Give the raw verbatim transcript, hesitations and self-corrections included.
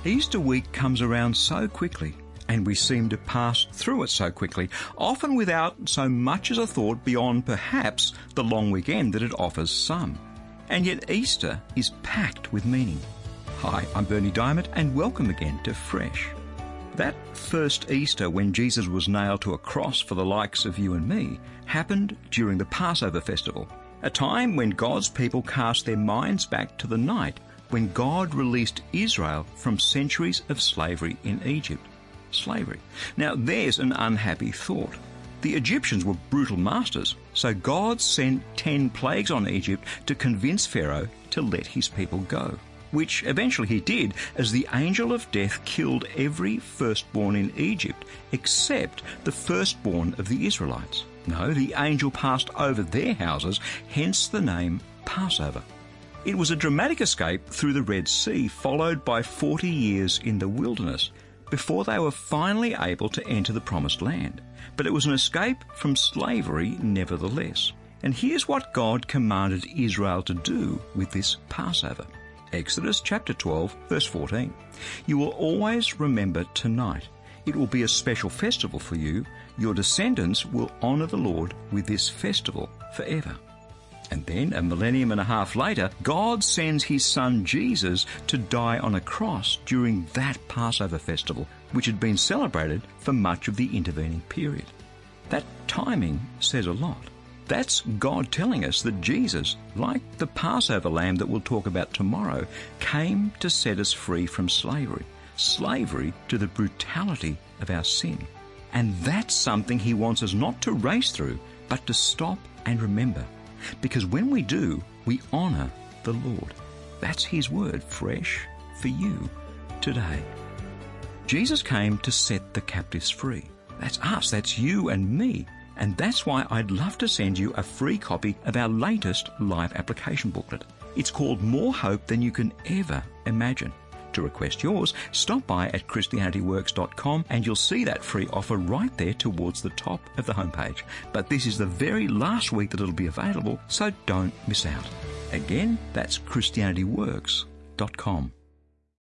Easter week comes around so quickly, and we seem to pass through it so quickly, often without so much as a thought beyond perhaps the long weekend that it offers some. And yet Easter is packed with meaning. Hi, I'm Bernie Diamond, and welcome again to Fresh. That first Easter, when Jesus was nailed to a cross for the likes of you and me, happened during the Passover festival, a time when God's people cast their minds back to the night when God released Israel from centuries of slavery in Egypt. Slavery. Now, there's an unhappy thought. The Egyptians were brutal masters, so God sent ten plagues on Egypt to convince Pharaoh to let his people go, which eventually he did, as the angel of death killed every firstborn in Egypt except the firstborn of the Israelites. No, the angel passed over their houses, hence the name Passover. It was a dramatic escape through the Red Sea, followed by forty years in the wilderness, before they were finally able to enter the Promised Land. But it was an escape from slavery nevertheless. And here's what God commanded Israel to do with this Passover. Exodus chapter twelve, verse fourteen. You will always remember tonight. It will be a special festival for you. Your descendants will honour the Lord with this festival forever. And then, a millennium and a half later, God sends his son Jesus to die on a cross during that Passover festival, which had been celebrated for much of the intervening period. That timing says a lot. That's God telling us that Jesus, like the Passover lamb that we'll talk about tomorrow, came to set us free from slavery, slavery to the brutality of our sin. And that's something he wants us not to race through, but to stop and remember. Because when we do, we honour the Lord. That's his word, fresh for you today. Jesus came to set the captives free. That's us, that's you and me. And that's why I'd love to send you a free copy of our latest live application booklet. It's called More Hope Than You Can Ever Imagine. To request yours, stop by at Christianity Works dot com and you'll see that free offer right there towards the top of the homepage. But this is the very last week that it'll be available, so don't miss out. Again, that's Christianity Works dot com.